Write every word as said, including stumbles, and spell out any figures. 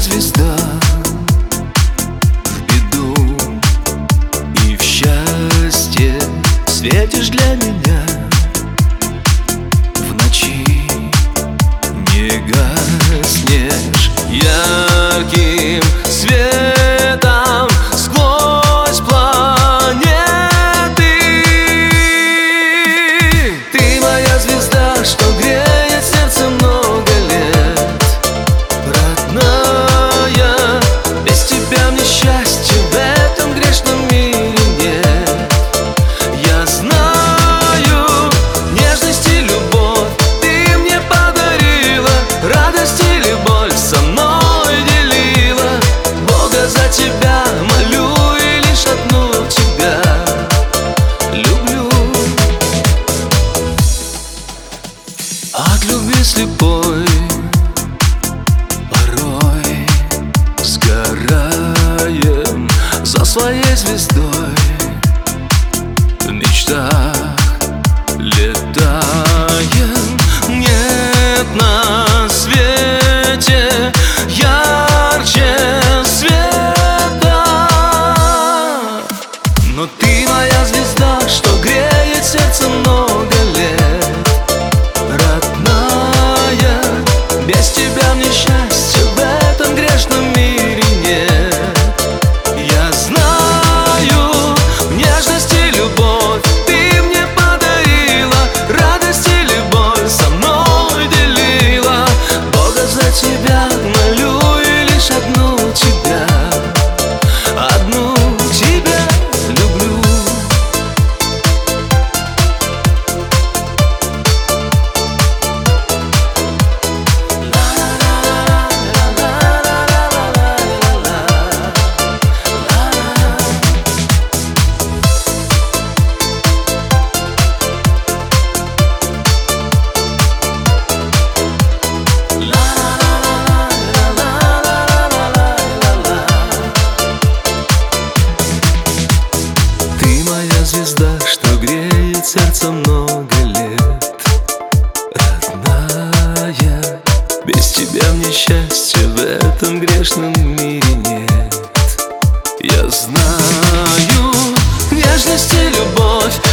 звезда, в беду и в счастье светишь для меня. В ночи не гаснешь ярким светом сквозь планеты. Ты моя звезда, что греет сердце много лет. Родная, без тебя мне счастья в этом грешном мире нет. Я знаю, нежность и любовь ты мне подарила, радость или боль со мной делила. Бога за тебя молю и лишь одну тебя люблю. От любви слепой порой сгораем за своей звездой. В мечтах летаем, нет на свете ярче света. Но ты моя звезда, что греет сердце много лет. Родная, без тебя мне счастья в этом грешном мире нет. Я знаю, нежность и любовь ты мне подарила, радость или боль со мной делила. Бога за тебя молю и лишь одну тебя, одну тебя люблю. Ты моя звезда, что греет сердце много лет. Родная, без тебя мне счастья в этом грешном мире нет. Я знаю, нежность и любовь